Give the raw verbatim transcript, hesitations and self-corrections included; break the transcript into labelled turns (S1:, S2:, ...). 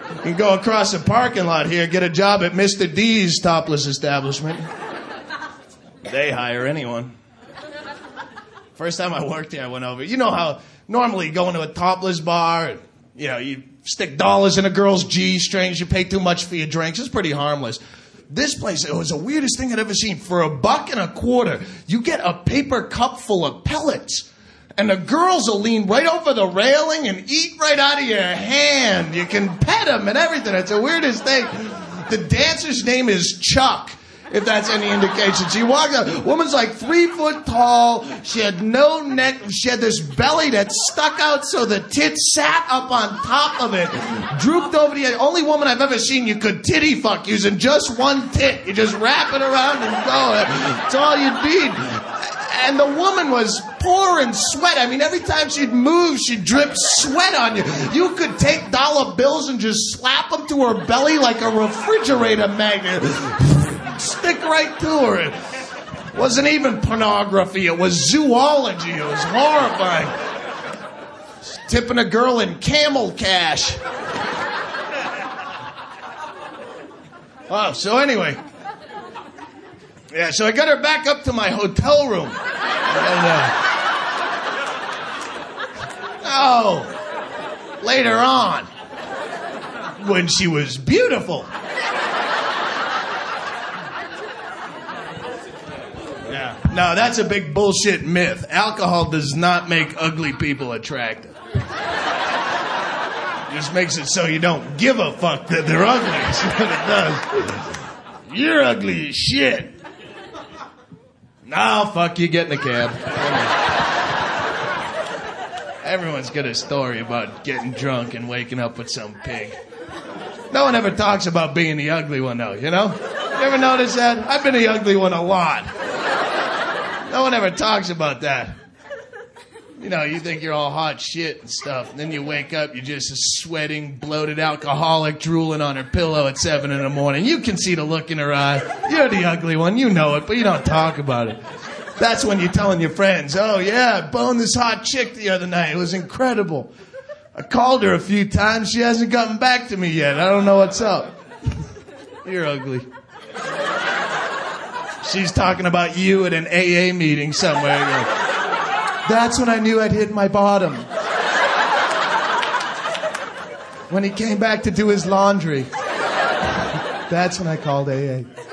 S1: You can go across the parking lot here, get a job at Mister D's topless establishment. They hire anyone. First time I worked there, I went over. You know how normally you go into a topless bar, and, you know, you stick dollars in a girl's G-strings, you pay too much for your drinks. It's pretty harmless. This place, it was the weirdest thing I'd ever seen. For a buck and a quarter, you get a paper cup full of pellets. And the girls will lean right over the railing and eat right out of your hand. You can pet them and everything. It's the weirdest thing. The dancer's name is Chuck, if that's any indication. She walked up. The woman's like three foot tall. She had no neck. She had this belly that stuck out so the tits sat up on top of it. Drooped over the only woman I've ever seen you could titty fuck using just one tit. You just wrap it around and go. That's all you need. And the woman was pouring sweat. I mean, every time she'd move, she'd drip sweat on you. You could take dollar bills and just slap them to her belly like a refrigerator magnet. Stick right to her. It wasn't even pornography. It was zoology. It was horrifying. Tipping a girl in camel cash. Oh, so anyway. Yeah, so I got her back up to my hotel room. And, uh, oh, later on, when she was beautiful. Yeah, no, that's a big bullshit myth. Alcohol does not make ugly people attractive. It just makes it so you don't give a fuck that they're ugly. That's what it does. You're ugly as shit. No, fuck you, get in the cab. Everyone's got a story about getting drunk and waking up with some pig. No one ever talks about being the ugly one, though, you know? You ever notice that? I've been the ugly one a lot. No one ever talks about that. You know, you think you're all hot shit and stuff, and then you wake up, you're just a sweating, bloated alcoholic drooling on her pillow at seven in the morning. You can see the look in her eye. You're the ugly one, you know it, but you don't talk about it. That's when you're telling your friends, oh yeah, I boned this hot chick the other night. It was incredible. I called her a few times. She hasn't gotten back to me yet. I don't know what's up. You're ugly. She's talking about you at an A A meeting somewhere. That's when I knew I'd hit my bottom. When he came back to do his laundry. That's when I called A A.